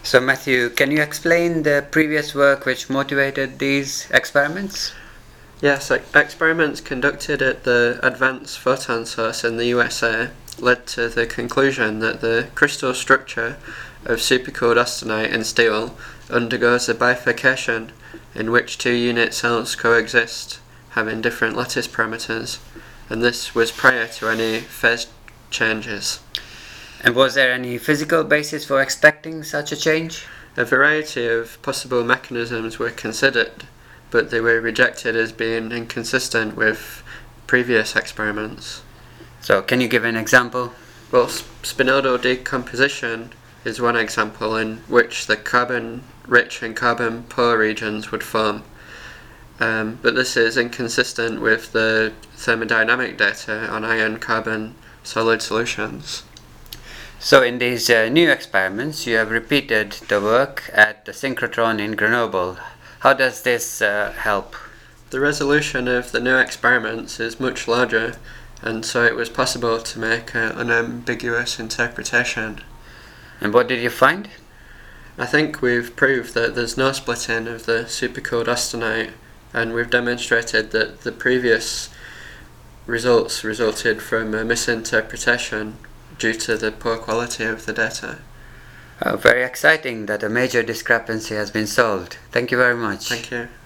So, Matthew, can you explain the previous work which motivated these experiments? Yes, experiments conducted at the Advanced Photon Source in the USA led to the conclusion that the crystal structure of supercooled austenite in steel undergoes a bifurcation in which two unit cells coexist, having different lattice parameters, and this was prior to any phase changes. And was there any physical basis for expecting such a change? A variety of possible mechanisms were considered, but they were rejected as being inconsistent with previous experiments. So, can you give an example? Well, spinodal decomposition is one example in which the carbon-rich and carbon-poor regions would form. But this is inconsistent with the thermodynamic data on iron-carbon solid solutions. So, in these new experiments, you have repeated the work at the synchrotron in Grenoble. How does this help? The resolution of the new experiments is much larger, and so it was possible to make an unambiguous interpretation. And what did you find? I think we've proved that there's no splitting of the supercooled austenite, and we've demonstrated that the previous results resulted from a misinterpretation due to the poor quality of the data. Very exciting that a major discrepancy has been solved. Thank you very much. Thank you.